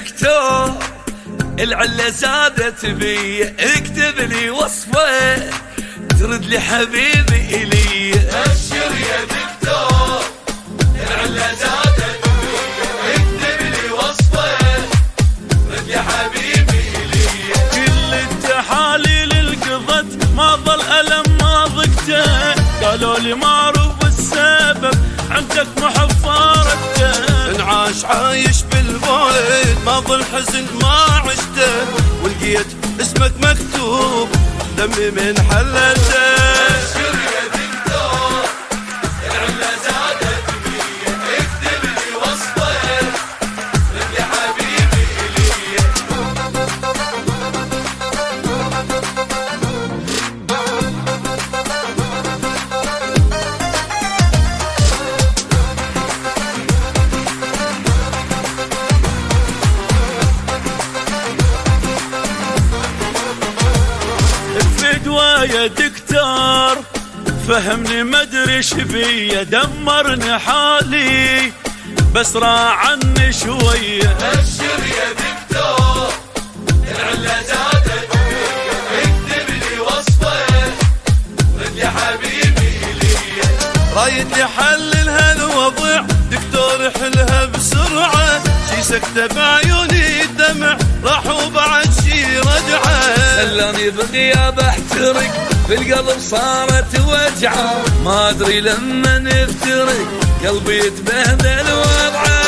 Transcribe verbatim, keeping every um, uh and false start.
دكتور العلة زادت بي، اكتب لي وصفه ترد لي حبيبي إلي. أبشر يا دكتور العلة زادت بي، اكتب لي وصفه ترد لي حبيبي إلي. كل التحاليل انقضت ما ظل ألم ما ضقته، قالوا لي معروف السبب عندك محفارته. انعاش عايش بالبيت ما ظل حزن ما عشته، ولقيت اسمك مكتوب دمي من حلته. أبشر يا دكتور العلة زادت بي، اكتب لي وصفه ترد لي حبيبي إلي. يا دكتور فهمني مدري شبيه، دمرني حالي بس راح عني شويه. أبشر يا دكتور العلة زادت بي، اكتب لي وصفه ترد لي حبيبي إلي. رايد لي حل هالوضع دكتور حلها بسرعه، شي سكته بعيوني الدمع راح وبعد شي رجعه. خلاني بغياب احترق بالقلب صارت وجعه، ما ادري لما نفترق قلبي يتبهدل وضعه.